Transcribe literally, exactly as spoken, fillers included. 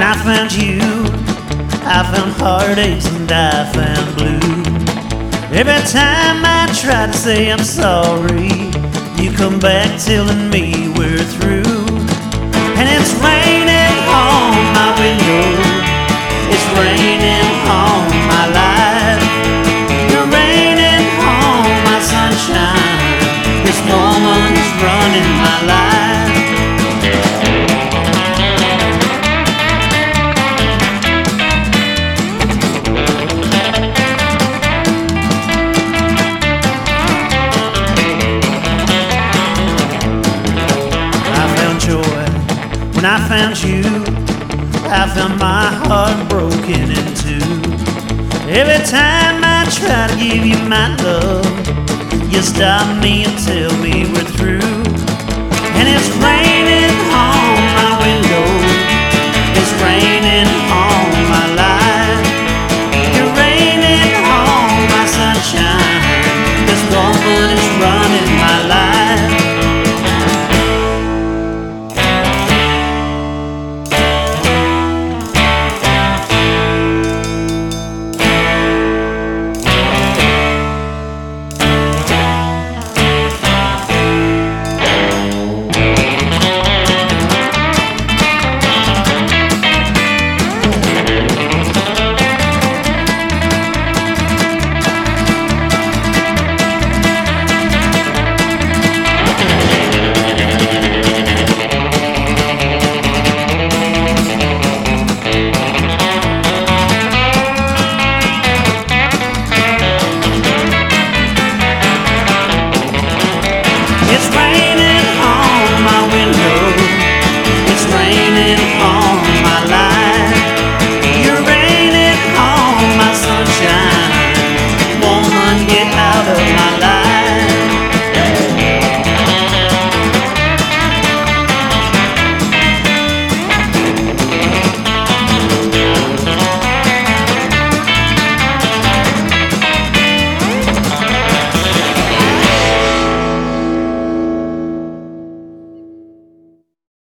I found you, I found heartaches and I found blue. Every time I try to say I'm sorry, you come back telling me we're through. And it's raining on my window, it's raining on my life. You're raining on my sunshine, this woman's running my life. When I found you, I found my heart broken in two. Every time I try to give you my love, you stop me and tell me we're through. And it's raining